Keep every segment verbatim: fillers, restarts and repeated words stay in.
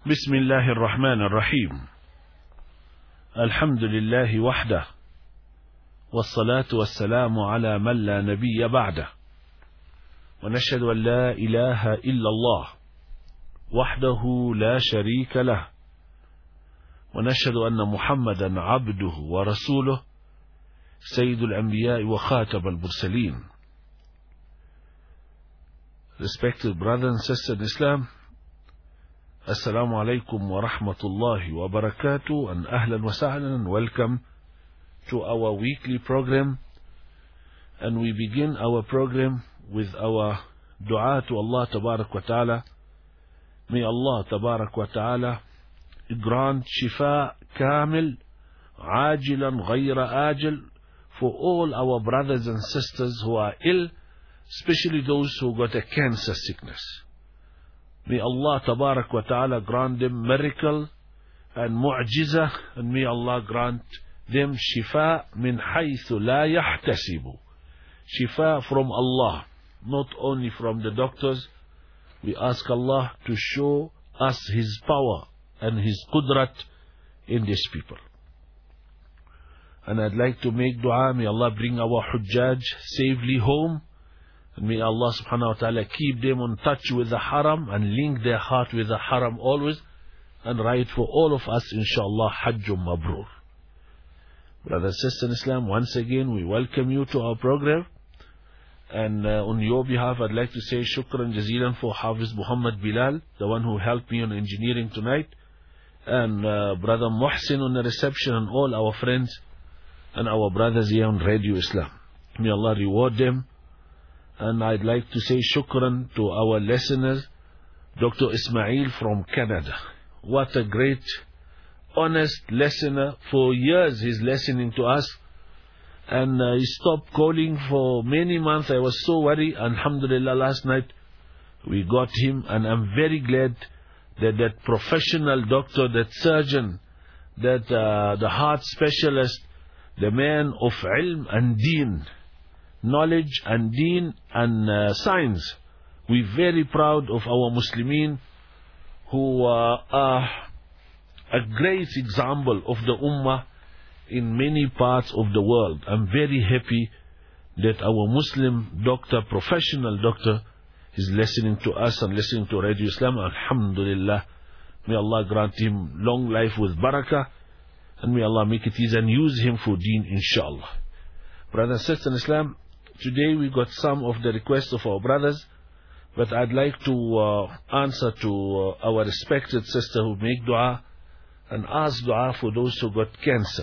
بسم الله الرحمن الرحيم. الحمد لله وحده، والصلاة والسلام على من لا نبي بعده، ونشهد أن لا إله إلا الله وحده لا شريك له، ونشهد أن محمدا عبده ورسوله سيد الأنبياء وخاتم المرسلين. Respected brothers and sisters in Islam, Assalamu alaikum wa rahmatullahi wa barakatuh, and ahlan wa sahlan, and welcome to our weekly program. And we begin our program with our dua to Allah tabarak wa ta'ala. May Allah tabarak wa ta'ala grant shifa kamil, ajilan ghayra ajil, for all our brothers and sisters who are ill, especially those who got a cancer sickness. May Allah tabarak wa ta'ala grant them miracle and mu'jizah, and may Allah grant them shifa min haythu la yahtasibu. Shifa from Allah, not only from the doctors. We ask Allah to show us His power and His qudrat in these people. And I'd like to make dua, may Allah bring our hujjaj safely home. And may Allah subhanahu wa ta'ala keep them in touch with the haram and link their heart with the haram always, and write for all of us, inshallah, Hajjum Mabrur. Brothers and sisters in Islam, once again we welcome you to our program. And uh, on your behalf I'd like to say shukran jazilan for Hafiz Muhammad Bilal, the one who helped me on engineering tonight, and uh, Brother Muhsin on the reception, and all our friends and our brothers here on Radio Islam. May Allah reward them. And I'd like to say shukran to our listeners, Doctor Ismail from Canada. What a great, honest listener. For years he's listening to us. And uh, he stopped calling for many months. I was so worried. Alhamdulillah, last night we got him. And I'm very glad that that professional doctor, that surgeon, that uh, the heart specialist, the man of ilm and deen, knowledge and deen and uh, science. We're very proud of our Muslimin who uh, are a great example of the Ummah in many parts of the world. I'm very happy that our Muslim doctor, professional doctor, is listening to us and listening to Radio Islam. Alhamdulillah. May Allah grant him long life with barakah, and may Allah make it easy and use him for deen, inshallah. Brothers and sisters in Islam, today we got some of the requests of our brothers, but I'd like to uh, answer to uh, our respected sister who make dua and ask dua for those who got cancer.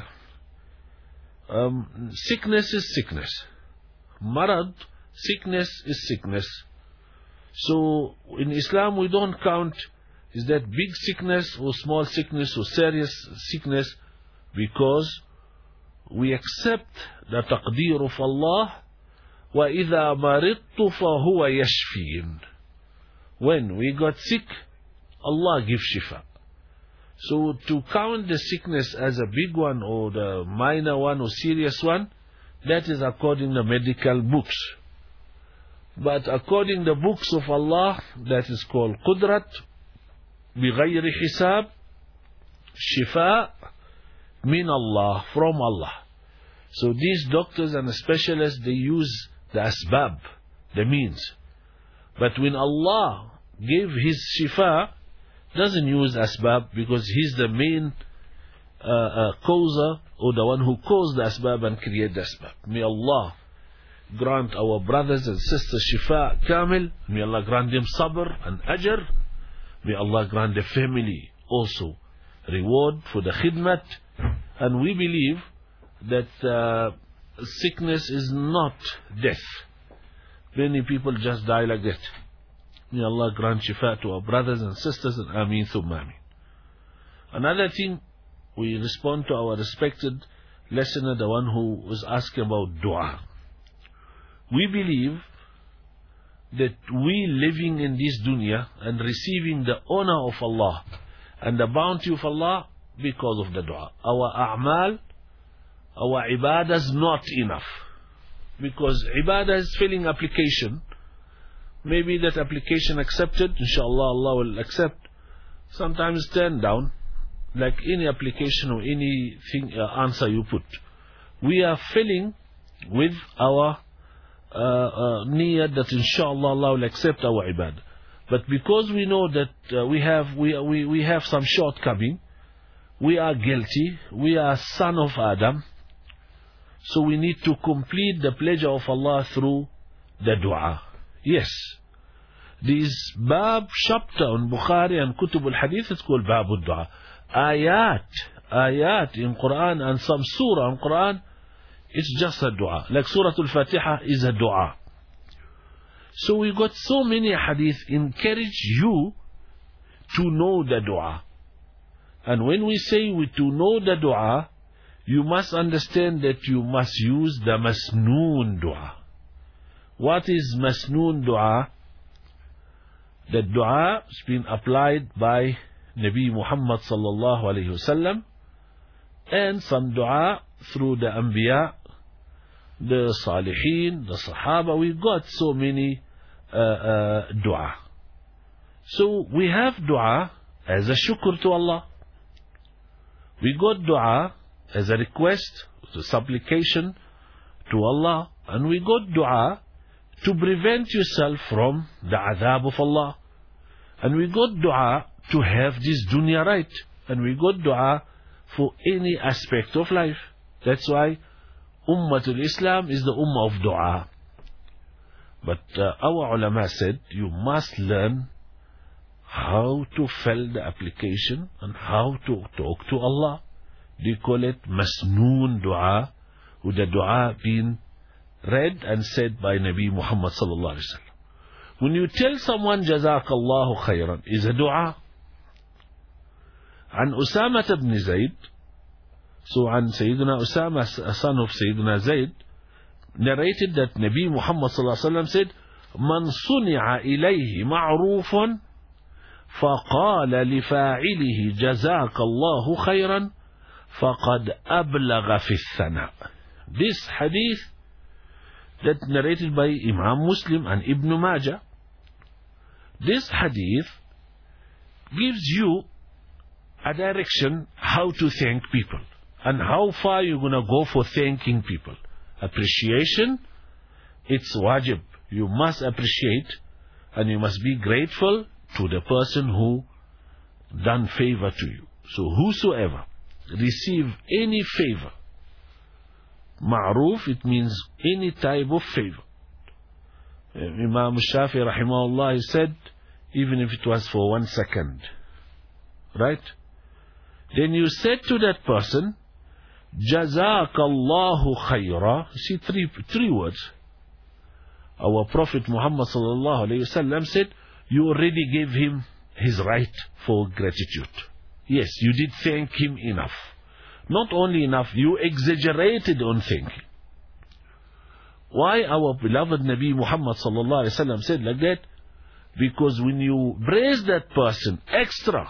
Um, sickness is sickness. Marad, sickness is sickness. So in Islam we don't count is that big sickness or small sickness or serious sickness, because we accept the taqdeer of Allah. وَإِذَا مَرِضْتُ فَهُوَ يَشْفِينَ. When we got sick, Allah gives shifa. So to count the sickness as a big one or the minor one or serious one, that is according to medical books. But according to the books of Allah, that is called Qudrat, بِغَيْرِ حِسَاب, shifa min Allah, from Allah. So these doctors and specialists, they use the asbab, the means. But when Allah gave His shifa, doesn't use asbab, because He's the main uh, uh, causer, or the one who caused the asbab and created the asbab. May Allah grant our brothers and sisters shifa kamil. May Allah grant them sabr and ajr. May Allah grant the family also reward for the khidmat. And we believe that uh, sickness is not death. Many people just die like that. May Allah grant shifa to our brothers and sisters, and ameen thumma ameen. Another thing, we respond to our respected listener, the one who was asking about dua. We believe that we living in this dunya and receiving the honor of Allah and the bounty of Allah because of the dua. Our a'mal, our ibadah is not enough, because ibadah is filling application. Maybe that application accepted, inshallah Allah will accept. sometimes turned down, like any application or anything uh, answer you put. We are filling with our uh, uh, niyyah that inshallah Allah will accept our ibadah. But because we know that uh, we have we, we we have some shortcoming, we are guilty, we are son of Adam, so we need to complete the pleasure of Allah through the dua. Yes, this Bab chapter on Bukhari and Kutub al-Hadith is called Bab al-Dua. Ayat, ayat in Quran and some surah in Quran, it's just a dua. Like Surah Al-Fatiha is a dua. So we got so many hadith encourage you to know the dua. And when we say we to know the dua, you must understand that you must use the masnoon dua. What is masnoon dua? The dua has been applied by Nabi Muhammad sallallahu alayhi wasallam, and some dua through the Anbiya, the Salihin, the Sahaba. We got so many uh, uh, dua. So we have dua as a shukr to Allah. We got dua as a request, to supplication to Allah, and we got dua to prevent yourself from the adhab of Allah, and we got dua to have this dunya right, and we got dua for any aspect of life. That's why Ummatul Islam is the ummah of dua. But uh, our ulama said you must learn how to fill the application and how to talk to Allah. They call it masnoon dua, with the dua being read and said by Nabi Muhammad sallallahu alaihi wasallam. When you tell someone Jazakallahu khairan, is a dua. عن أسامة بن زيد, so عن Sayyidina Usama, son of Sayyidina Zayd, narrated that Nabi Muhammad sallallahu alaihi wasallam said, من صنع إليه معروف فقال لفاعله جزاك الله خيرا فقد أبلغ في الثناء. This hadith that narrated by Imam Muslim and Ibn Majah, this hadith gives you a direction how to thank people and how far you're going to go for thanking people. Appreciation, it's wajib. You must appreciate and you must be grateful to the person who done favor to you. So whosoever receive any favor, ma'ruf, it means any type of favor. Imam Shafi rahimahullah, he said, even if it was for one second, right? Then you said to that person, Jazakallahu khayra. See, three, three words. Our Prophet Muhammad sallallahu alayhi wasallam said, you already gave him his right for gratitude. Yes, you did thank him enough. Not only enough, you exaggerated on thanking. Why our beloved Nabi Muhammad sallallahu alayhi wasallam said like that? Because when you praise that person extra,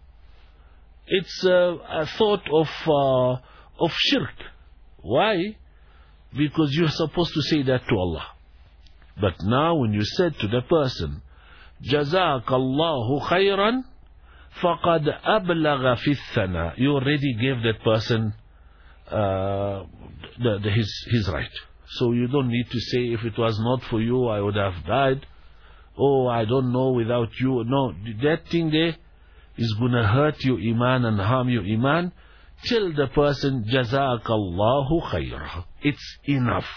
it's uh, a thought of uh, of shirk. Why? Because you're supposed to say that to Allah. But now when you said to the person, Jazakallahu khayran faqad ablagha fi thana, you already gave that person uh, the, the, his, his right. So you don't need to say, if it was not for you, I would have died. Oh, I don't know without you. No, that thing there is going to hurt your iman and harm your iman. Tell the person, Jazakallahu khayrah. It's enough.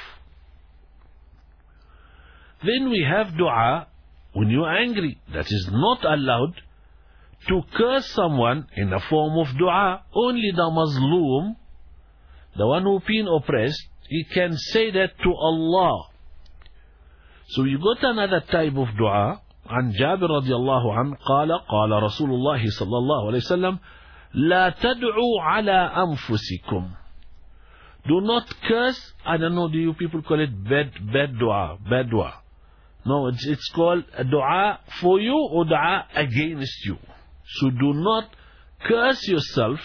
Then we have dua when you're angry. That is not allowed to curse someone in the form of dua. Only the mazloom, the one who been oppressed, he can say that to Allah. So you got another type of dua. عن جابر رضي الله عنه قال قال رسول الله صلى الله عليه وسلم لا تدعوا على أنفسكم. Do not curse. I don't know, do you people call it bad, bad dua, bad dua? No, it's, it's called a dua for you or dua against you. So do not curse yourself.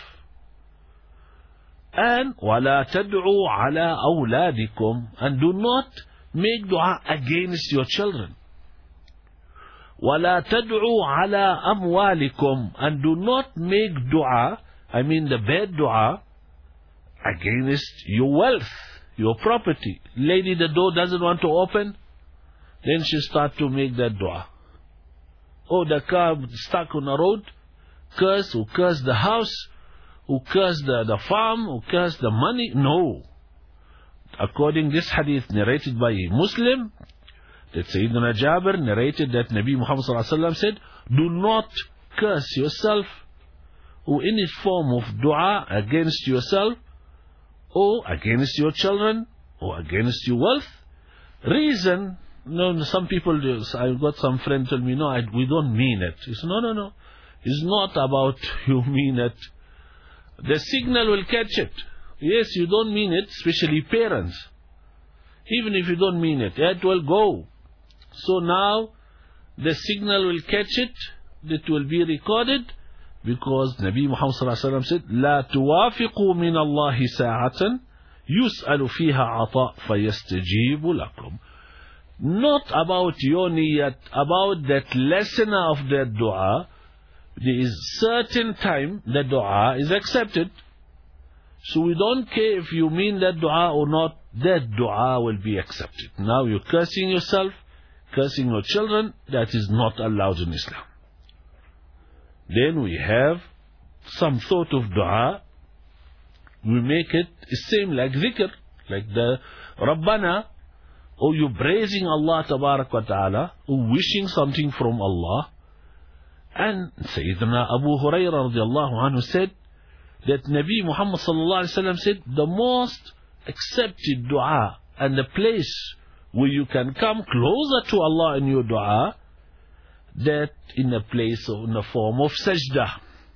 And ولا تدعوا على أولادكم, and do not make dua against your children. وَلَا تَدْعُوا عَلَىٰ أَمْوَالِكُمْ, and do not make dua, I mean the bad dua, against your wealth, your property. Lady, the door doesn't want to open, then she start to make that dua. Oh, the car stuck on the road, curse, who curse the house, who curse the, the farm, who curse the money. No. According to this hadith narrated by a Muslim, that Sayyidina Jabir narrated that Nabi Muhammad sallallahu alaihi wasallam said, do not curse yourself or any form of dua against yourself or against your children or against your wealth. Reason, no, some people, I've got some friends tell me, no, I, we don't mean it. It's no, no, no. It's not about you mean it. The signal will catch it. Yes, you don't mean it, especially parents. Even if you don't mean it, it will go. So now, the signal will catch it, it will be recorded, because Nabi Muhammad sallallahu alaihi wasallam said, لا توافقوا من الله ساعة يسأل فيها عطاء فيستجيب لكم. Not about your niyat, about that listener of that dua. There is certain time the dua is accepted. So we don't care if you mean that dua or not, that dua will be accepted. Now you're cursing yourself, cursing your children, that is not allowed in Islam. Then we have some sort of dua, we make it same like dhikr, like the Rabbana, or you praising Allah Tabarak wa Ta'ala, or wishing something from Allah. And Sayyidina Abu Hurairah radiallahu anhu said that Nabi Muhammad sallallahu alaihi wasallam said, the most accepted dua and the place where you can come closer to Allah in your dua, that in a place or in the form of sajdah.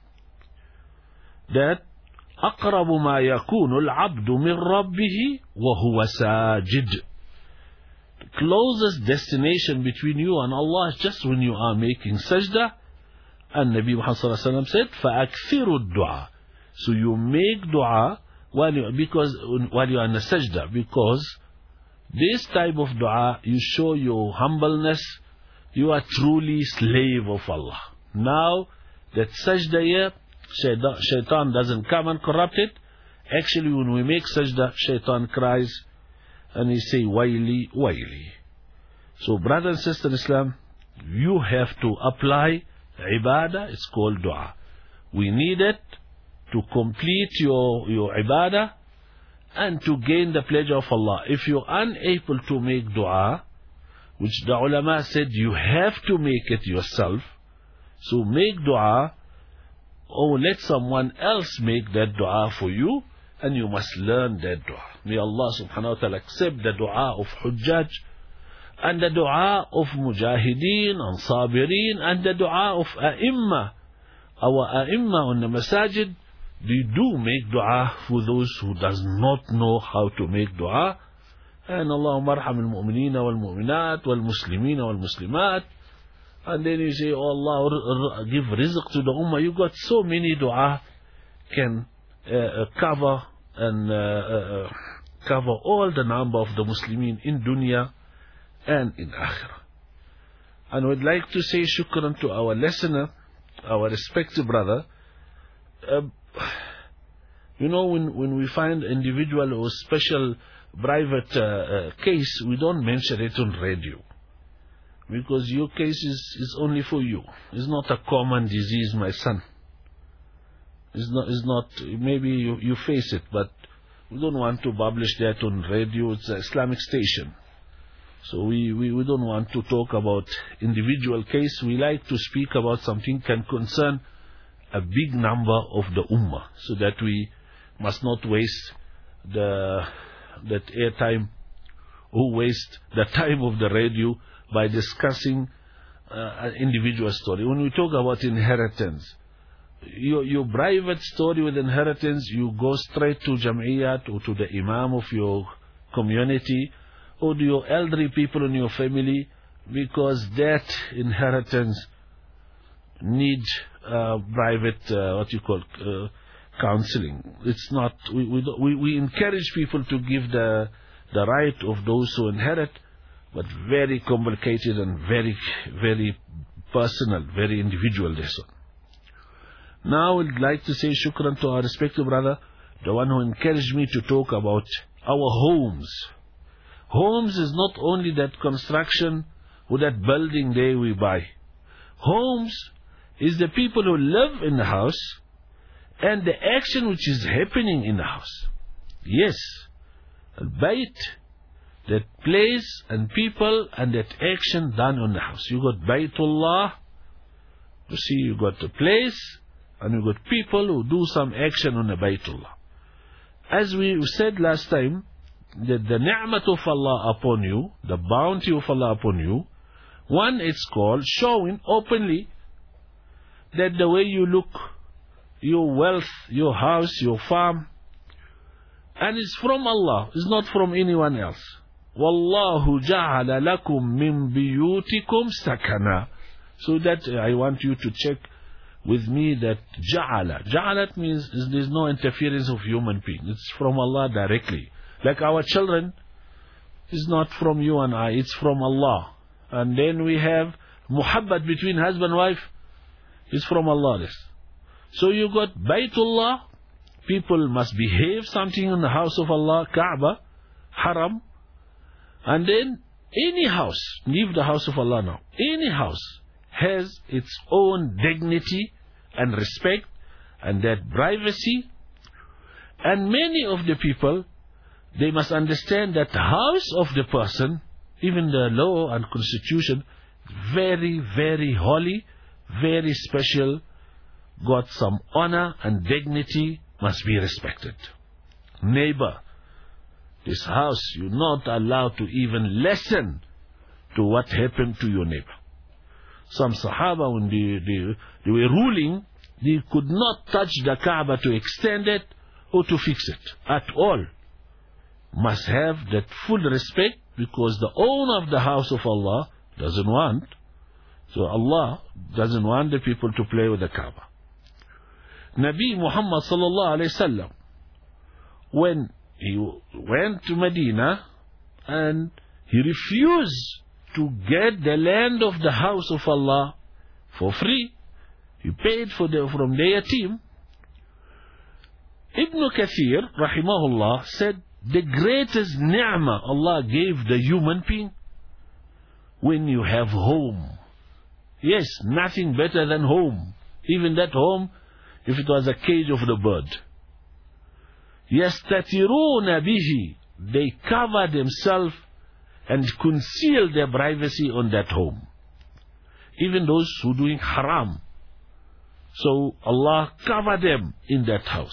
That أقرب ما يكون العبد من ربه وهو ساجد. The closest destination between you and Allah is just when you are making sajdah. And Nabi Muhammad sallallahu alaihi wasallam said, فَأَكْثِرُوا الدُّعَى. So you make dua while you, because, while you are in the sajdah, because this type of dua, you show your humbleness, you are truly slave of Allah. Now, that sajdah here, shaitan doesn't come and corrupt it. Actually, when we make sajdah, shaitan cries and he say, Waili, Waili. So, brother and sister in Islam, you have to apply ibadah, it's called dua. We need it to complete your, your ibadah and to gain the pleasure of Allah. If you're unable to make dua, which the ulama said you have to make it yourself, so make dua, or let someone else make that dua for you, and you must learn that dua. May Allah subhanahu wa ta'ala accept the dua of Hujjaj, and the dua of Mujahideen and Sabirin, and the dua of A'imma. Our A'imma on the Masajid, they do make dua for those who does not know how to make dua. And Allahumma arham al-mu'mineen wal-mu'minat wal-muslimeen wal-muslimat. And then you say, oh Allah, give rizq to the ummah. You got so many dua can uh, cover and uh, uh, cover all the number of the Muslimin in dunya and in akhirah. And we'd like to say shukran to our listener, our respected brother. Uh, you know, when, when we find individual or special private uh, uh, case, we don't mention it on radio. Because your case is, is only for you. It's not a common disease, my son. It's not, it's not maybe you, you face it, but we don't want to publish that on radio. It's an Islamic station. So we, we, we don't want to talk about individual case. We like to speak about something can concern a big number of the ummah, so that we must not waste the that airtime or waste the time of the radio by discussing uh, an individual story. When we talk about inheritance, your, your private story with inheritance, you go straight to Jam'iyyat or to the Imam of your community or to your elderly people in your family, because that inheritance needs uh, private, uh, what you call, uh, counseling. It's not, we, we, we, we encourage people to give the, the right of those who inherit, but very complicated and very, very personal, very individual, this one. Now, I'd like to say shukran to our respected brother, the one who encouraged me to talk about our homes. Homes is not only that construction or that building there we buy. Homes is the people who live in the house and the action which is happening in the house. Yes, Bayt, that place and people and that action done on the house. You got Baytullah, you see, you got the place, and you got people who do some action on the Baytullah. As we said last time, that the ni'mat of Allah upon you, the bounty of Allah upon you, one, it's called showing openly that the way you look, your wealth, your house, your farm, and it's from Allah, it's not from anyone else. Wallahu ja'ala lakum min biyutikum sakana. So that I want you to check with me that ja'ala. Ja'ala means is, there's no interference of human being. It's from Allah directly. Like our children, it's not from you and I, it's from Allah. And then we have muhabbat between husband and wife, it's from Allah. This. So you got Baytullah, people must behave something in the house of Allah, Kaaba, Haram, and then any house, leave the house of Allah now, any house has its own dignity and respect and that privacy, and many of the people, they must understand that the house of the person, even the law and constitution, very, very holy, very special, got some honor and dignity, must be respected. Neighbor, this house, you're not allowed to even listen to what happened to your neighbor. Some Sahaba, when they, they, they were ruling, they could not touch the Kaaba to extend it or to fix it at all. Must have that full respect, because the owner of the house of Allah doesn't want. So Allah doesn't want the people to play with the Kaaba. Nabi Muhammad sallallahu alayhi wasallam, when he went to Medina and he refused to get the land of the house of Allah for free, he paid for the, from their team. Ibn Kathir rahimahullah said the greatest ni'mah Allah gave the human being, when you have home. Yes, nothing better than home. Even that home, if it was a cage of the bird. يَسْتَتِرُونَ بِهِ, they cover themselves and conceal their privacy on that home. Even those who are doing haram. So Allah cover them in that house.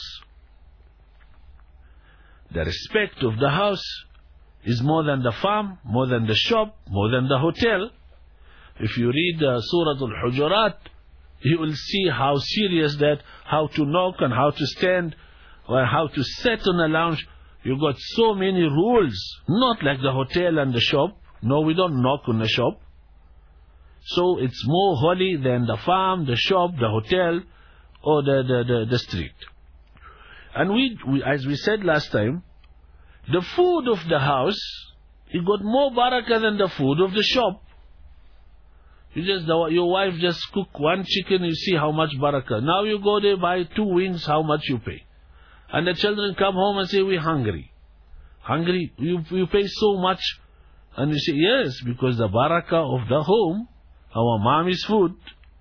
The respect of the house is more than the farm, more than the shop, more than the hotel. If you read uh, Surah Al-Hujurat, you will see how serious that, how to knock and how to stand, or how to sit on a lounge. You got so many rules, not like the hotel and the shop. No, we don't knock on the shop. So it's more holy than the farm, the shop, the hotel, or the, the, the, the street. And we, we, as we said last time, the food of the house, it got more barakah than the food of the shop. You just, the, your wife just cook one chicken, you see how much barakah. Now you go there, buy two wings, how much you pay. And the children come home and say, we're hungry. Hungry? You, you pay so much. And you say, yes, because the barakah of the home, our mommy's food.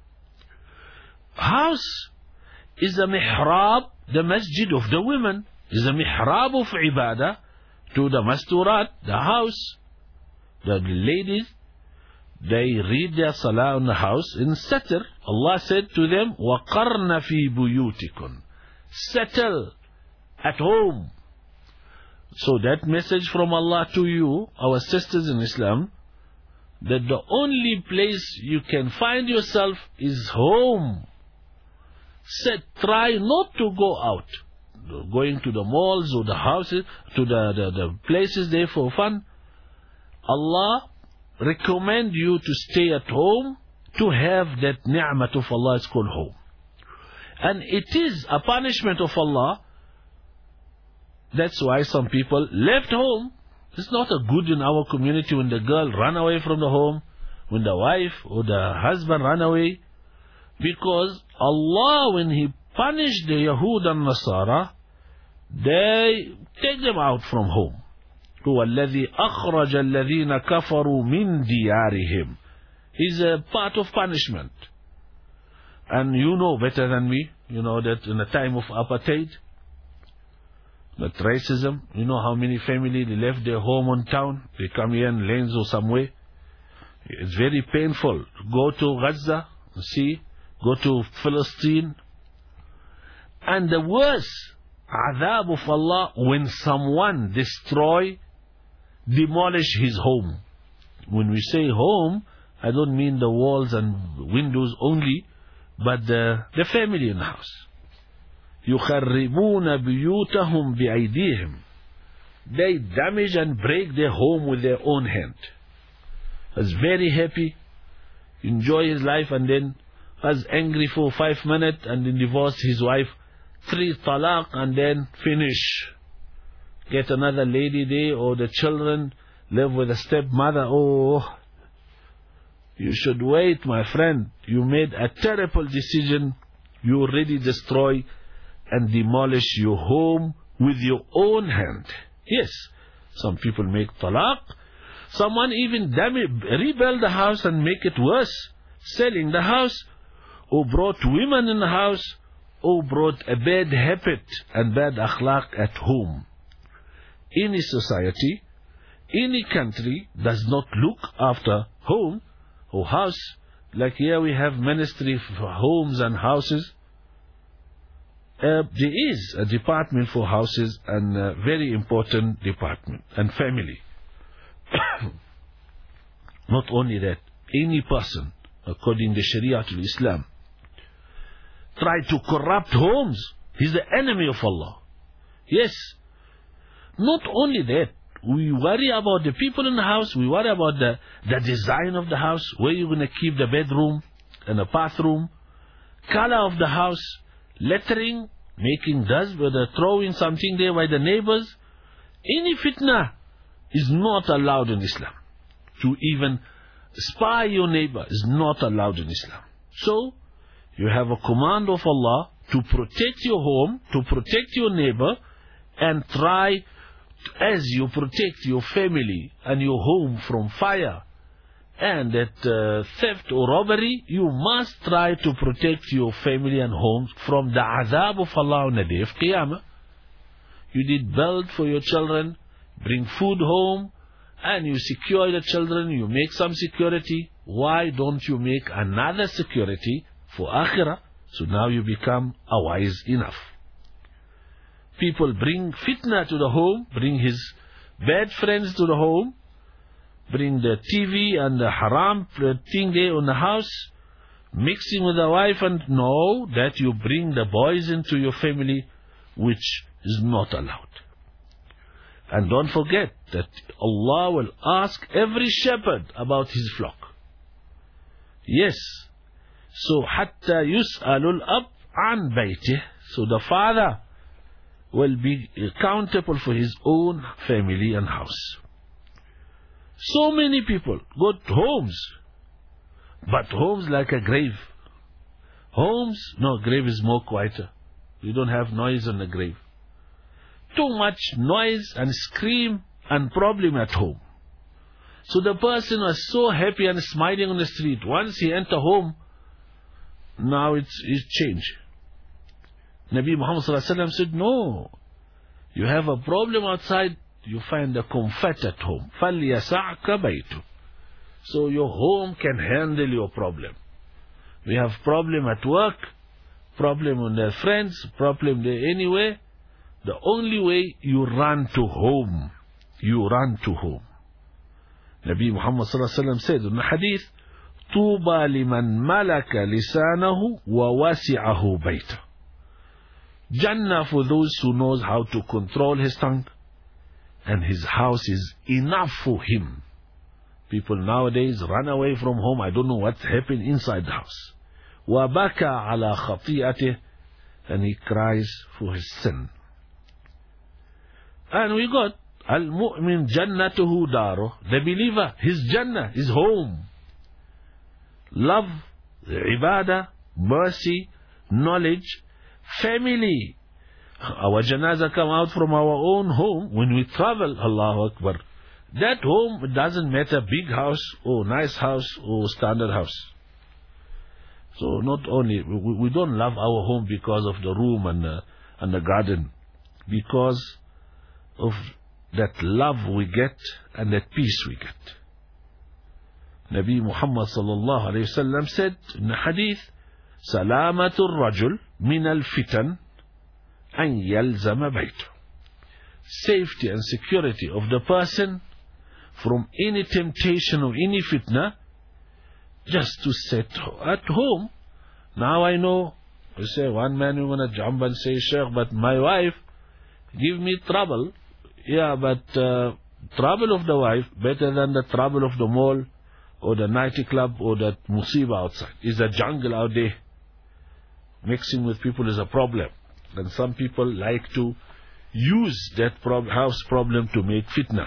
House is a mihrab, the masjid of the women. Is a mihrab of ibadah to the masturat, the house. The ladies, they read their salah in the house in satr. Allah said to them, وَقَرْنَ فِي بُيُوتِكُمْ, settle at home. So that message from Allah to you, our sisters in Islam, that the only place you can find yourself is home. Said, try not to go out, going to the malls or the houses, to the, the, the places there for fun. Allah recommend you to stay at home, to have that ni'mat of Allah, it's called home. And it is a punishment of Allah. That's why some people left home. It's not a good in our community when the girl run away from the home when the wife or the husband run away. Because Allah, when He punished the Yahud and Nasara, they take them out from home. هو الذي أخرج الذين كفروا من ديارهم is a part of punishment. And you know better than me, you know that in the time of apartheid, that racism, you know how many families they left their home on town, they come here in lanes or somewhere. It's very painful. Go to Gaza, see, go to Palestine. And the worst adhab of Allah, when someone destroy, demolish his home. When we say home, I don't mean the walls and windows only, but the, the family in the house. يخربون بيوتهم بأيديهم. They damage and break their home with their own hand. Was very happy, enjoy his life, and then was angry for five minutes and then divorced his wife, three talaq, and then finish. Get another lady there, or the children live with a stepmother. Oh, you should wait, my friend. You made a terrible decision. You already destroy and demolish your home with your own hand. Yes, some people make talaq. Someone even damage, rebuild the house and make it worse, selling the house, or brought women in the house, or brought a bad habit and bad akhlaq at home. Any society, any country does not look after home or house. Like here we have ministry for homes and houses. Uh, there is a department for houses, and a very important department, and family. Not only that, any person, according to Sharia to Islam, try to corrupt homes, he's the enemy of Allah. Yes. Not only that, we worry about the people in the house, we worry about the, the design of the house, where you're going to keep the bedroom and the bathroom, color of the house, lettering, making dust, whether throwing something there by the neighbors. Any fitna is not allowed in Islam. To even spy your neighbor is not allowed in Islam. So, you have a command of Allah to protect your home, to protect your neighbor, and try, as you protect your family and your home from fire and that uh, theft or robbery, you must try to protect your family and home from the azab of Allah on the day of Qiyamah. You did build for your children, bring food home, and you secure the children, you make some security. Why don't you make another security for Akhirah? So now you become a wise enough. People bring fitna to the home, bring his bad friends to the home, bring the T V and the haram thing there on the house, mixing with the wife, and know that you bring the boys into your family, which is not allowed. And don't forget that Allah will ask every shepherd about his flock. Yes. So, حَتَّى يُسْأَلُ الْأَبْ عَنْ بَيْتِهِ. So the father will be accountable for his own family and house. So many people got homes, but homes like a grave. Homes, no, grave is more quieter. You don't have noise on the grave. Too much noise and scream and problem at home. So the person was so happy and smiling on the street. Once he enter home, now it's, it's changed. Nabi Muhammad sallallahu alaihi wasallam said, no, you have a problem outside, you find a comfort at home. فَلْيَسَعْكَ بَيْتُ. So your home can handle your problem. We have problem at work, problem with their friends, problem there anywhere. The only way, you run to home. You run to home. Nabi Muhammad sallallahu alaihi wasallam said in the hadith, طُوبَى لِمَنْ مَلَكَ لِسَانَهُ وَوَسِعَهُ بَيْتَهُ. Jannah for those who knows how to control his tongue, and his house is enough for him. People nowadays run away from home. I don't know what's happened inside the house. وَبَكَى عَلَى خَطِيئَتِهِ. And he cries for his sin. And we got Al-Mu'min Jannatuhu Daru. The believer, his Jannah, his home. love, ibadah, mercy, knowledge, family. Our janazah come out from our own home. When we travel, Allahu Akbar, that home, it doesn't matter big house or nice house or standard house. So not only, we, we don't love our home because of the room and the, and the garden, because of that love we get and that peace we get. Nabi Muhammad sallallahu alayhi wa sallam said in the hadith, سلامة الرجل من الفتن أن يلزم بيته. Safety and security of the person from any temptation or any fitna, just to sit at home. Now I know, you say, one man you're going to jump and say, Sheikh, but my wife give me trouble. Yeah, but uh, trouble of the wife better than the trouble of the mall or the nighty club or the musibah outside. Is a jungle out there. Mixing with people is a problem. And some people like to use that prob house problem to make fitna.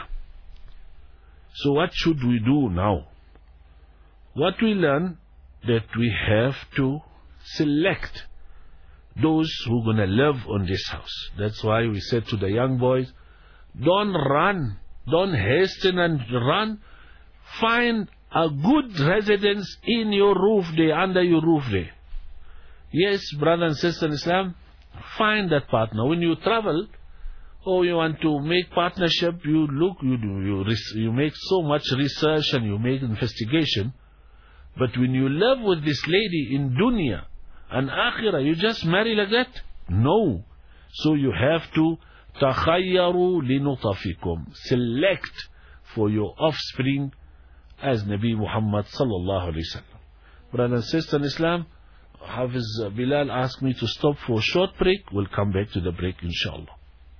So what should we do now? What we learn, that we have to select those who are going to live on this house. That's why we said to the young boys, don't run, don't hasten and run. Find a good residence in your roof there, under your roof there. Yes, brother and sister in Islam, find that partner. When you travel, or you want to make partnership, you look, you do, you, you make so much research and you make investigation. But when you live with this lady in dunya and akhirah, you just marry like that? No. So you have to takhayyaru linutafikum. Select for your offspring as Nabi Muhammad sallallahu alayhi wa sallam. Brother and sister in Islam, Hafiz Bilal asked me to stop for a short break. We'll come back to the break inshallah.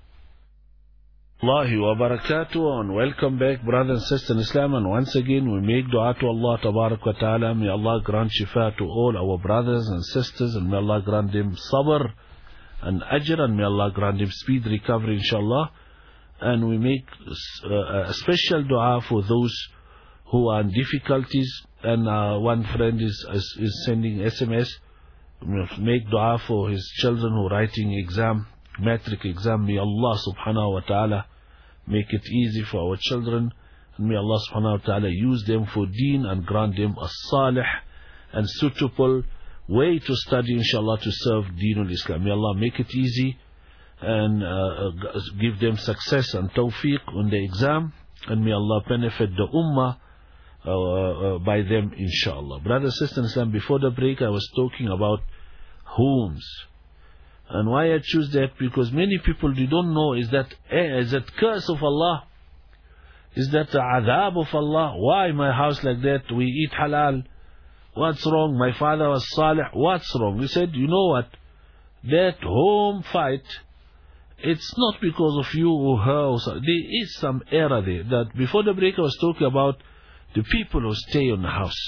Allahi wa barakatuh, and welcome back, brothers and sisters in Islam. And once again we make dua to Allah tabarak wa ta'ala. May Allah grant shifa to all our brothers and sisters, and may Allah grant them sabr and ajr, and may Allah grant them speed recovery inshallah. And we make uh, a special dua for those who are in difficulties. And uh, one friend is, is, is sending S M S, make dua for his children who are writing exam, matric exam. May Allah subhanahu wa ta'ala make it easy for our children, and may Allah subhanahu wa ta'ala use them for deen and grant them a salih and suitable way to study inshallah, to serve Deenul Islam. May Allah make it easy and uh, give them success and tawfiq on the exam, and may Allah benefit the ummah Uh, uh, by them inshallah. Brothers and sisters in Islam, before the break I was talking about homes. And why I choose that? Because many people, they don't know, is that eh, is that curse of Allah? Is that the adhab of Allah? Why my house like that? We eat halal. What's wrong? My father was salih. What's wrong? We said, you know what? That home fight, it's not because of you or her. Or so. There is some error there. That before the break I was talking about the people who stay in the house.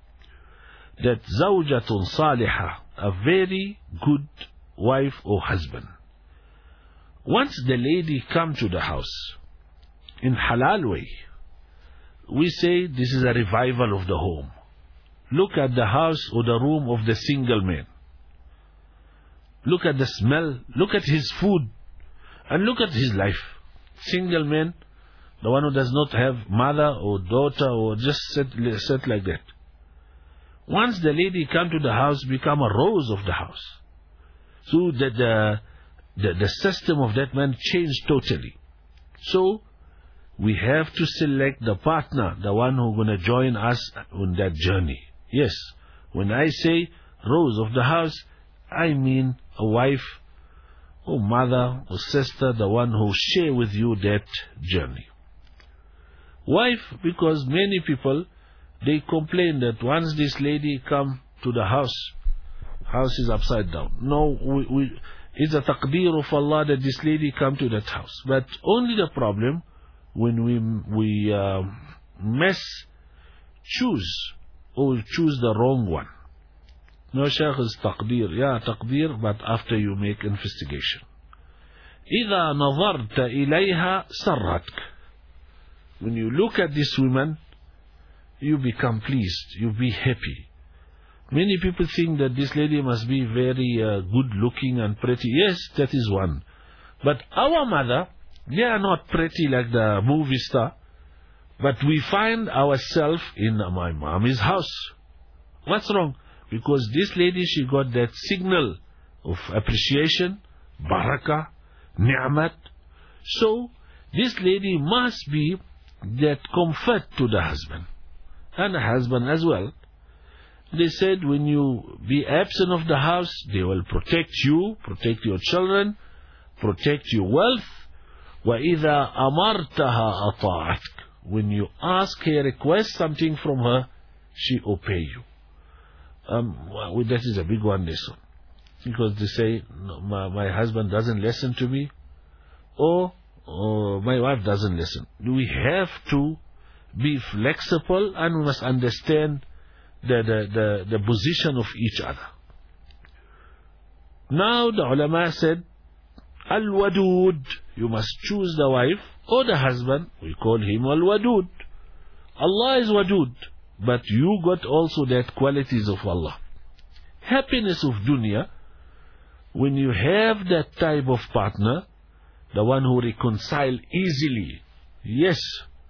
That zawjatun salihah, a very good wife or husband. Once the lady come to the house, in halal way, we say this is a revival of the home. Look at the house or the room of the single man. Look at the smell, look at his food, and look at his life. Single man, the one who does not have mother or daughter or just sit, sit like that. Once the lady come to the house, become a rose of the house. So that the, the, the system of that man changed totally. So we have to select the partner, the one who's going to join us on that journey. Yes, when I say rose of the house, I mean a wife or mother or sister, the one who share with you that journey. Wife, because many people, they complain that once this lady come to the house, house is upside down. No, we, we, it's a taqdeer of Allah that this lady come to that house. But only the problem when we we uh, mess choose or choose the wrong one. No, Shaykh, is taqdeer. Yeah, taqdeer, but after you make investigation. إذا نظرت إليها سرتك. When you look at this woman, you become pleased, you be happy. Many people think that this lady must be very uh, good looking and pretty. Yes, that is one. But our mother, they are not pretty like the movie star. But we find ourselves in my mommy's house. What's wrong? Because this lady, she got that signal of appreciation, barakah, ni'mat. So, this lady must be that comfort to the husband. And the husband as well. They said when you be absent of the house, they will protect you, protect your children, protect your wealth. وَإِذَا أَمَرْتَهَا أَطَاعَتْكَ. When you ask her, request something from her, she obey you. Um, well, that is a big one, this one. Because they say, no, my, my husband doesn't listen to me, or, or my wife doesn't listen. We have to be flexible, and we must understand the, the, the, the position of each other. Now the ulama said, Al-Wadud, you must choose the wife or the husband. We call him Al-Wadud. Allah is Wadud, but you got also that qualities of Allah. Happiness of dunya, when you have that type of partner, the one who reconcile easily. Yes.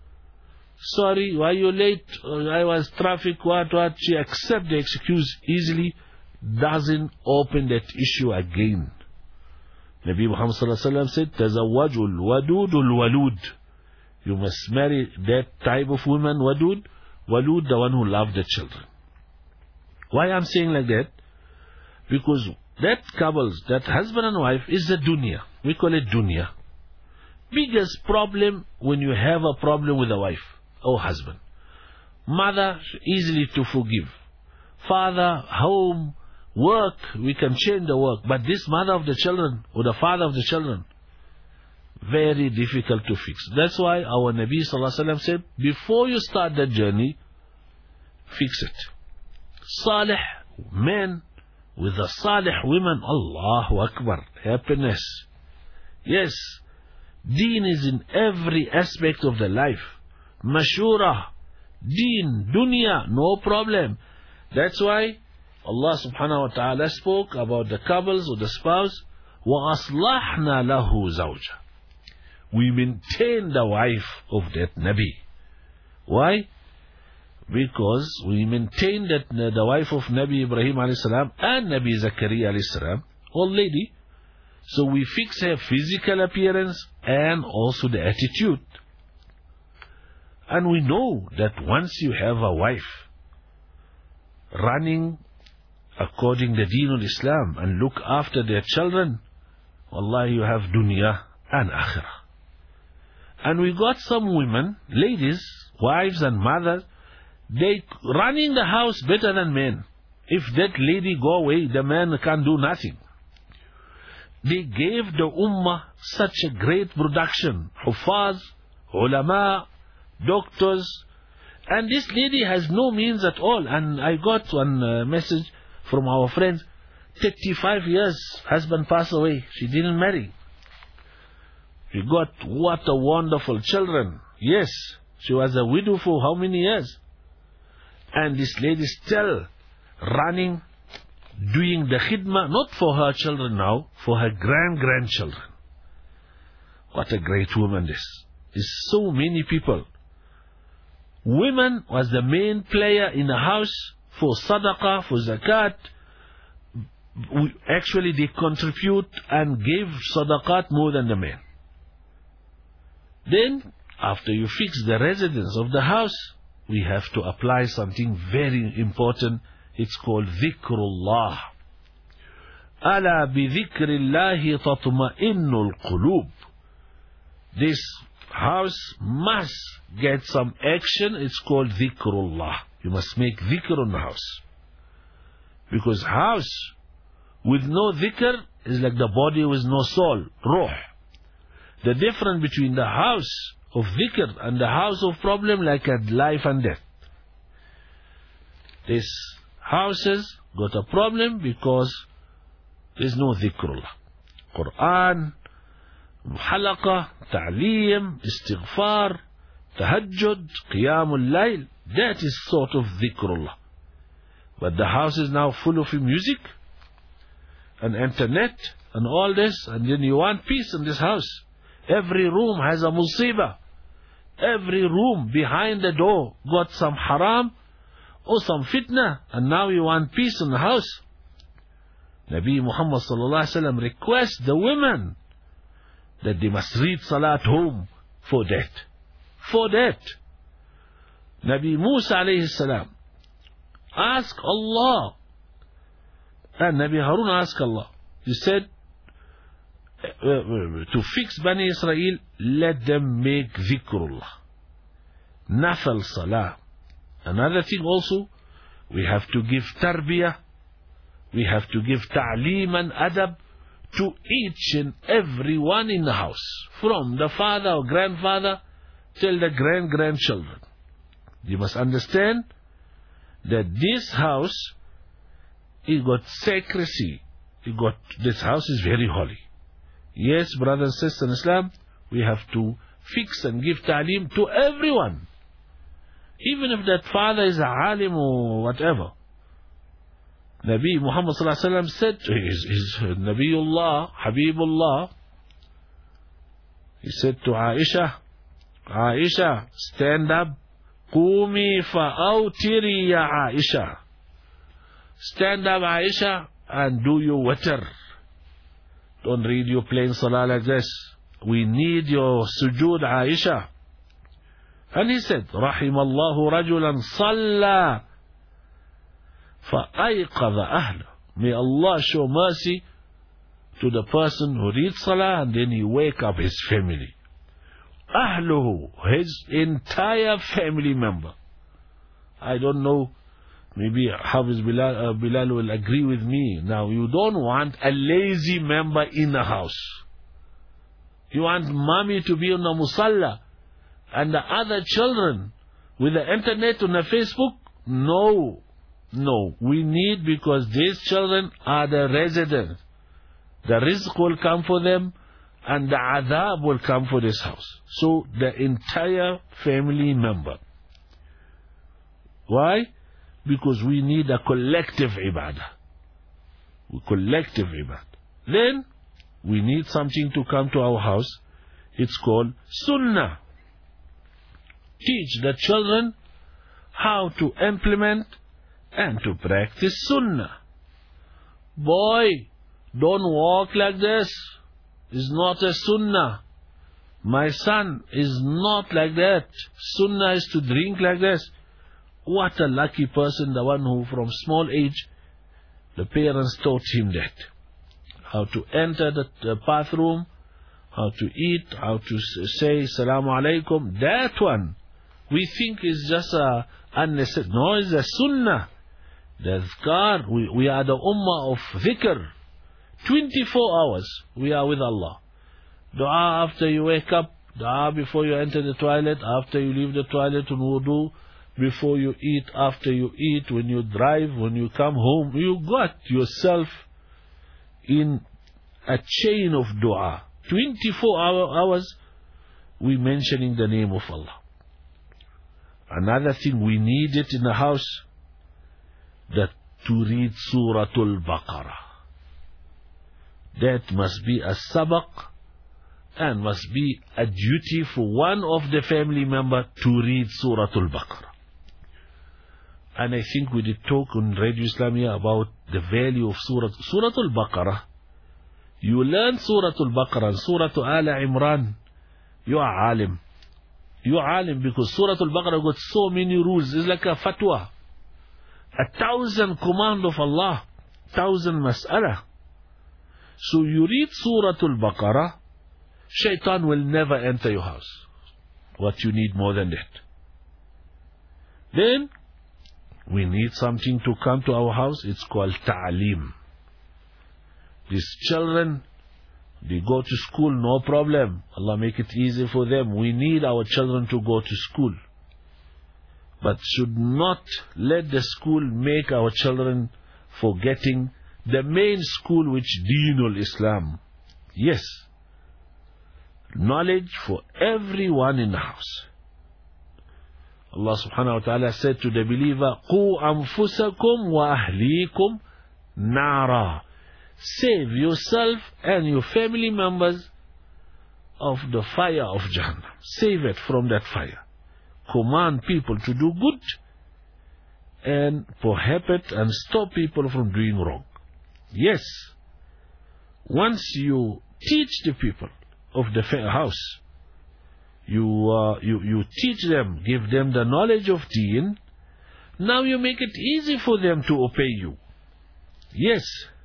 Sorry, why you late? I was traffic, what, what. She accept the excuse easily, doesn't open that issue again. Nabi Muhammad sallallahu alaihi wasallam said, Tazawwajul wadudul walud. You must marry that type of woman, wadud, walud, the one who loves the children. Why I'm saying like that? Because that couples, that husband and wife is the dunya. We call it dunya. Biggest problem when you have a problem with a wife or husband. Mother, easily to forgive. Father, home, work, we can change the work. But this mother of the children or the father of the children, very difficult to fix. That's why our Nabi sallallahu alaihi wasallam said, before you start the journey, fix it. Salih men with the salih women, Allahu Akbar, happiness. Yes, deen is in every aspect of the life. Mashura, deen, dunya, no problem. That's why Allah subhanahu wa ta'ala spoke about the couples or the spouse. وَأَصْلَحْنَا لَهُ زَوْجًا. We maintain the wife of that Nabi. Why? Because we maintain that the wife of Nabi Ibrahim alayhi salam and Nabi Zakaria alayhi salam, old lady. So we fix her physical appearance and also the attitude. And we know that once you have a wife running according to the deen of Islam and look after their children, wallahi, you have dunya and akhirah. And we got some women, ladies, wives and mothers, they running the house better than men. If that lady go away, the man can't do nothing. They gave the ummah such a great production. Hufaz, ulama, doctors. And this lady has no means at all. And I got one uh, message from our friends. thirty-five years, husband passed away. She didn't marry. She got what a wonderful children. Yes, she was a widow for how many years? And this lady still running, doing the khidmah, not for her children now, for her grand-grandchildren. What a great woman this. There's so many people. Women was the main player in the house for sadaqah, for zakat. Actually, they contribute and give sadaqat more than the men. Then, after you fix the residence of the house, we have to apply something very important. It's called dhikrullah. Ala bi dhikrillahi tatma'innul qulub. This house must get some action. It's called dhikrullah. You must make dhikr in the house. Because house with no dhikr is like the body with no soul, ruh. The difference between the house of dhikr and the house of problem like a life and death. These houses got a problem because there's no dhikrullah. Quran, halaqa, ta'lim, istighfar, tahajjud, qiyamul layl. That is sort of dhikrullah. But the house is now full of music and internet and all this, and then you want peace in this house. Every room has a musibah. Every room behind the door got some haram or some fitna, and now you want peace in the house. Nabi Muhammad sallallahu alaihi wasallam requests the women that they must read salah at home for that. For that. Nabi Musa alayhi salam ask Allah, and Nabi Harun asked Allah. He said, uh, to fix Bani Israel, let them make dhikrullah, nafal salah. Another thing also, we have to give tarbiyah, we have to give ta'lim and adab to each and every one in the house, from the father or grandfather till the grand-grandchildren. You must understand that this house, it got secrecy. It got, this house is very holy. Yes, brothers and sisters in Islam, we have to fix and give ta'lim to everyone. Even if that father is a alim or whatever. Nabi Muhammad sallallahu alaihi wasallam said, his, his Nabiullah, Habibullah, he said to Aisha, Aisha, stand up, Qumi fa'awtiri ya Aisha. Stand up, Aisha, and do your witr. Don't read your plain salah like this. We need your sujood, Aisha. And he said, Rahimallahu rajulan salla fa'ayqadha ahla. May Allah show mercy to the person who reads salah and then he wake up his family. Ahluhu, his entire family member. I don't know, maybe Hafiz Bilal, uh, Bilal will agree with me. Now, you don't want a lazy member in the house. You want mommy to be on the musalla and the other children with the internet on the Facebook? No, no. We need, because these children are the residents. The rizq will come for them and the adhab will come for this house. So the entire family member. Why? Because we need a collective ibadah. Collective ibadah. Then we need something to come to our house. It's called sunnah. Teach the children how to implement and to practice sunnah. Boy, don't walk like this. It's not a sunnah. My son is not like that. Sunnah is to drink like this. What a lucky person, the one who from small age, the parents taught him that. How to enter the, the bathroom, how to eat, how to say Assalamu alaikum. That one, we think is just a unnecessary. No, it's a sunnah. The dhkar, we, we are the ummah of dhikr. twenty-four hours we are with Allah. Dua after you wake up, dua before you enter the toilet, after you leave the toilet on wudu, before you eat, after you eat, when you drive, when you come home. You got yourself in a chain of dua. twenty-four hours we mentioning the name of Allah. Another thing we need it in the house, that to read Suratul Baqarah. That must be a sabaq and must be a duty for one of the family member to read Suratul Baqarah. And I think we did talk on Radio Islamia about the value of Surah Suratul Baqarah. You learn Suratul Baqarah and Suratul Ala Imran, you are alim. You are alim because Suratul Baqarah got so many rules. It's like a fatwa. A thousand command of Allah, thousand mas'alah. So you read Suratul Baqarah, shaitan will never enter your house. What you need more than that? Then, we need something to come to our house. It's called ta'aleem. These children, they go to school, no problem. Allah make it easy for them. We need our children to go to school. But should not let the school make our children forgetting the main school, which Deenul Islam. Yes. Knowledge for everyone in the house. Allah subhanahu wa ta'ala said to the believer, قُوا أَنفُسَكُمْ وَأَهْلِيكُمْ نَارًا. Save yourself and your family members of the fire of Jahannam. Save it from that fire. Command people to do good and prohibit and stop people from doing wrong. Yes, once you teach the people of the house, you, uh, you, you teach them, give them the knowledge of deen, now you make it easy for them to obey you. Yes,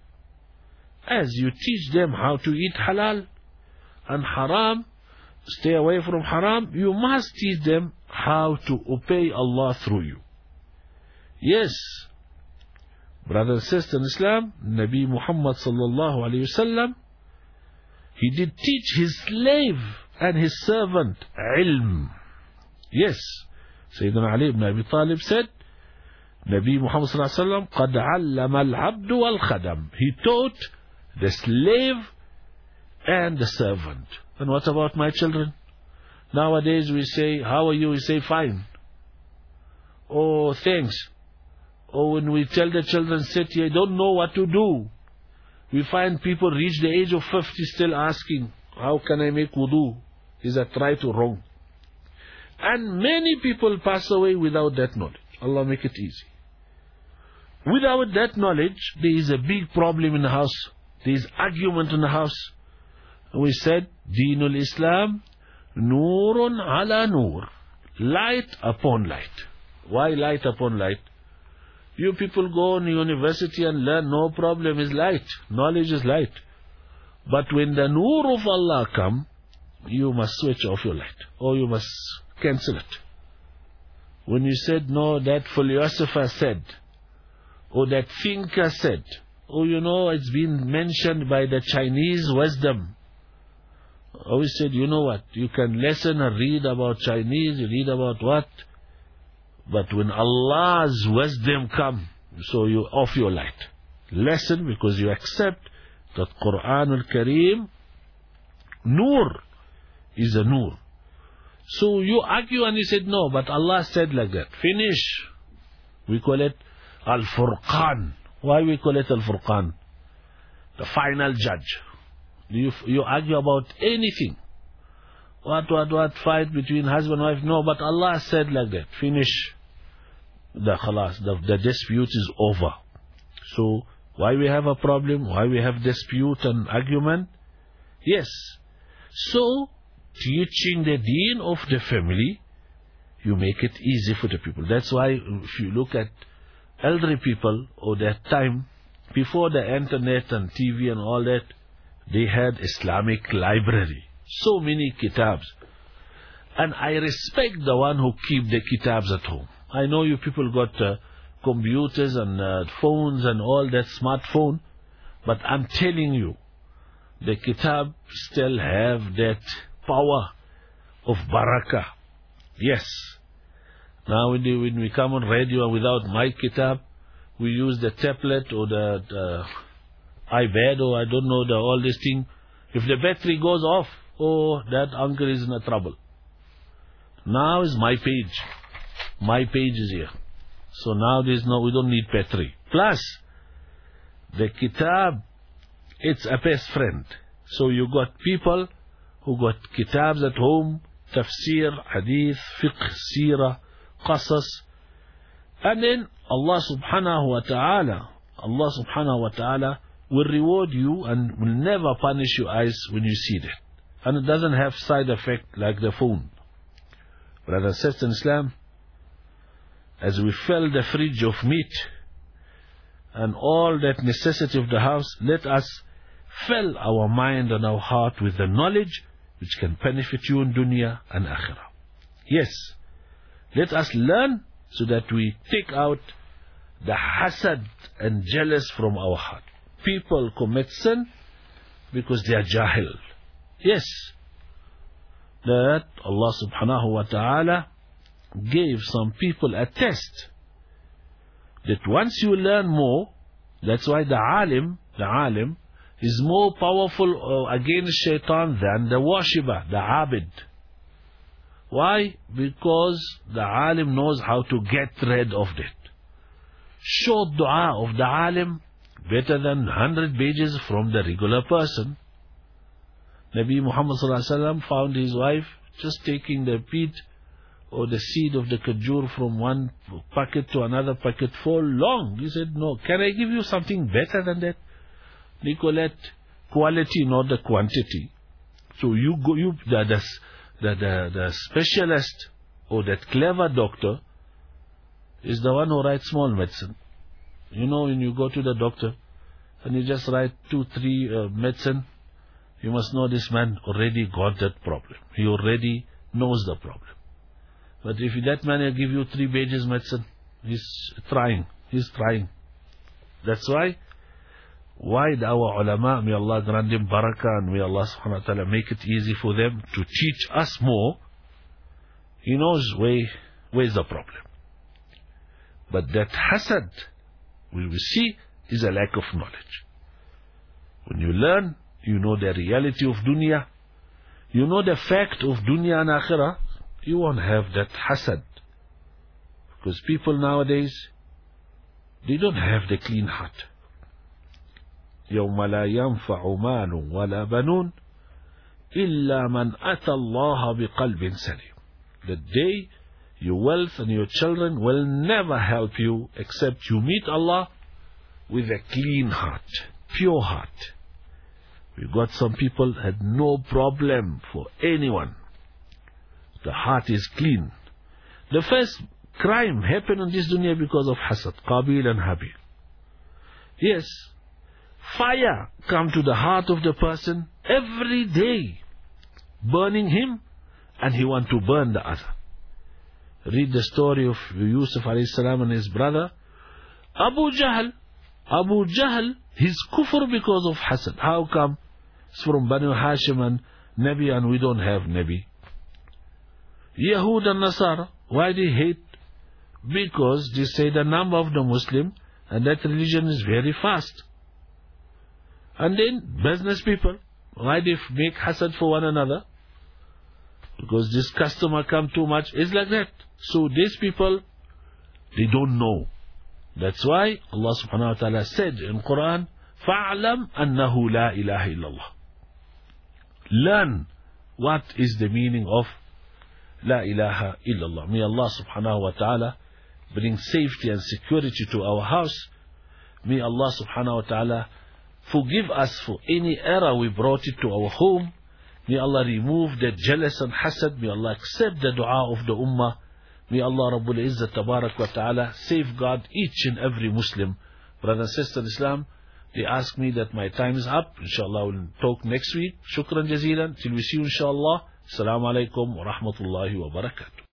as you teach them how to eat halal and haram, stay away from haram, you must teach them how to obey Allah through you. Yes, brothers and sisters in Islam, Nabi Muhammad sallallahu alayhi wasallam, he did teach his slave and his servant ilm. Yes, Sayyidina Ali ibn Abi Talib said, Nabi Muhammad sallallahu alayhi wasallam, قَدْ عَلَّمَ الْعَبْدُ وَالْخَدَمُ. He taught the slave and the servant. And what about my children? Nowadays we say, how are you? We say, fine. Oh, thanks. Or when we tell the children, sit here, don't know what to do. We find people reach the age of fifty still asking, how can I make wudu? Is that right or wrong? And many people pass away without that knowledge. Allah make it easy. Without that knowledge, there is a big problem in the house. There is argument in the house. We said, Deenul Islam, Noorun ala Noor. Light upon light. Why light upon light? You people go on university and learn, no problem, is light. Knowledge is light. But when the Noor of Allah come, you must switch off your light. Or you must cancel it. When you said, no, that philosopher said, or that thinker said, or you know, it's been mentioned by the Chinese wisdom. I always said, you know what, you can listen and read about Chinese, you read about what, but when Allah's wisdom come, so you off your light. Listen, because you accept that Quran al-Kareem, Noor, is a Noor. So you argue and you said, no, but Allah said like that. Finish. We call it Al-Furqan. Why we call it Al-Furqan? The final judge. You, you argue about anything. What, what, what, fight between husband and wife? No, but Allah said like that. Finish. The khalas, the, the dispute is over. So, why we have a problem? Why we have dispute and argument? Yes. So, teaching the deen of the family, you make it easy for the people. That's why if you look at elderly people of that time, before the internet and T V and all that, they had Islamic library. So many kitabs. And I respect the one who keep the kitabs at home. I know you people got uh, computers and uh, phones and all that smartphone, but I'm telling you, the kitab still have that power of barakah. Yes. Now when, they, when we come on radio without my kitab, we use the tablet or the, the iPad or I don't know, the all this thing. If the battery goes off, oh, that uncle is in a trouble. Now is my page. My page is here. So now there's no, we don't need battery. Plus, the kitab, it's a best friend. So you got people who got kitabs at home, tafsir, hadith, fiqh, seerah, qasas. And then Allah subhanahu wa ta'ala, Allah subhanahu wa ta'ala will reward you and will never punish your eyes when you see that. And it doesn't have side effect like the phone. Brothers and sisters in Islam, as we fill the fridge of meat and all that necessity of the house, let us fill our mind and our heart with the knowledge which can benefit you in dunya and akhirah. Yes, let us learn so that we take out the hasad and jealous from our heart. People commit sin because they are jahil. Yes, that Allah subhanahu wa ta'ala gave some people a test that once you learn more, that's why the alim, the alim is more powerful against shaitan than the worshipper, the abid. Why? Because the alim knows how to get rid of that. Short dua of the alim better than one hundred pages from the regular person. Nabi Muhammad sallallahu alaihi wasallam found his wife just taking the peat or the seed of the kajur from one packet to another packet for long. He said, no, can I give you something better than that? Nicolette, quality, not the quantity. So you go, you the the, the the the specialist or that clever doctor is the one who writes small medicine. You know, when you go to the doctor and you just write two, three uh, medicine, you must know this man already got that problem. He already knows the problem. But if that man will give you three pages medicine, he's trying. He's trying. That's why, why our ulama, may Allah grant them barakah, and may Allah subhanahu wa ta'ala make it easy for them to teach us more. He knows where, where's the problem. But that hasad, we will see, is a lack of knowledge. When you learn, you know the reality of dunya, you know the fact of dunya and akhirah, you won't have that hasad. Because people nowadays, they don't have the clean heart. يَوْمَ لَا يَنْفَعُ مَالٌ وَلَا بَنُونَ إِلَّا مَنْ أَتَى اللَّهَ بِقَلْبٍ سَلِيمٍ. The day your wealth and your children will never help you except you meet Allah with a clean heart, pure heart. We got some people had no problem for anyone. The heart is clean. The first crime happened in this dunya because of hasad, Qabil and Habil. Yes, fire come to the heart of the person every day, burning him, and he want to burn the other. Read the story of Yusuf alayhi salam and his brother Abu Jahl. Abu Jahl, his kufr because of hasad. How come? It's from Banu Hashim and Nabi, and we don't have Nabi. Yahud and Nasara, why they hate? Because they say the number of the Muslim and that religion is very fast. And then business people, why they make hasad for one another? Because this customer come too much. It's like that. So these people, they don't know. That's why Allah subhanahu wa ta'ala said in Quran, فَاعْلَمْ أَنَّهُ لَا إِلَهَ إِلَّا اللَّهِ. Learn what is the meaning of La ilaha illallah. May Allah subhanahu wa ta'ala bring safety and security to our house. May Allah subhanahu wa ta'ala forgive us for any error we brought it to our home. May Allah remove the jealous and hasad. May Allah accept the dua of the ummah. May Allah Rabbul Izzat Tabarak wa ta'ala safeguard each and every Muslim. Brothers and sisters in Islam, they ask me that my time is up. Inshallah, we'll talk next week. Shukran jazeelan. Till we see you inshallah. Assalamu alaikum wa rahmatullahi wa barakatuh.